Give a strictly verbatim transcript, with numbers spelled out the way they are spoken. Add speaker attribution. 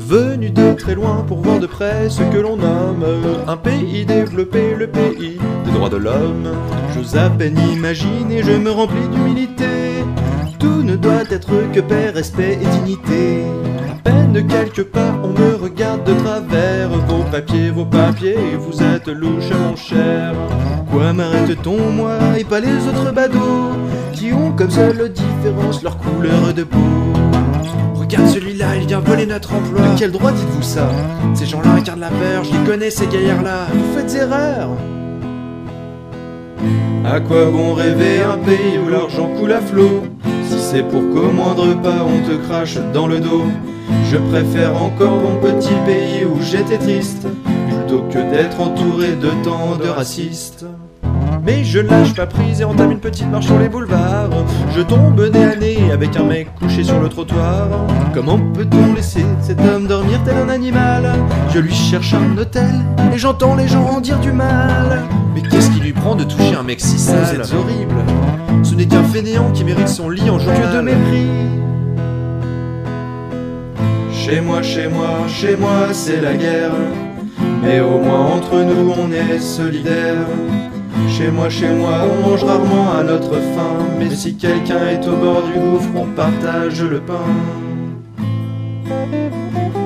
Speaker 1: Venu de très loin pour voir de près ce que l'on nomme un pays développé, le pays des droits de l'homme. J'ose à peine imaginer, je me remplis d'humilité. Tout ne doit être que paix, respect et dignité. À peine quelques pas, on me regarde de travers. Vos papiers, vos papiers, vous êtes louche mon cher. Quoi m'arrête-t-on, moi, et pas les autres badauds qui ont comme seule différence leur couleur de peau? Regarde celui-là, il vient voler notre emploi. De quel droit dites-vous ça? Ces gens-là incarnent la peur, je les connais ces gaillards-là. Vous faites erreur. À quoi bon rêver un pays où l'argent coule à flot, si c'est pour qu'au moindre pas on te crache dans le dos? Je préfère encore mon petit pays où j'étais triste, plutôt que d'être entouré de tant de racistes. Mais je lâche pas prise et entame une petite marche sur les boulevards. Je tombe nez à nez avec un mec couché sur le trottoir. Comment peut-on laisser cet homme dormir tel un animal? Je lui cherche un hôtel et j'entends les gens en dire du mal. Mais qu'est-ce qui lui prend de toucher un mec si sale? Vous êtes horrible. Ce n'est qu'un fainéant qui mérite son lit en journal. Que de mépris. Chez moi, chez moi, chez moi c'est la guerre, mais au moins entre nous on est solidaires. Chez moi, chez moi, on mange rarement à notre faim, mais si quelqu'un est au bord du gouffre, on partage le pain.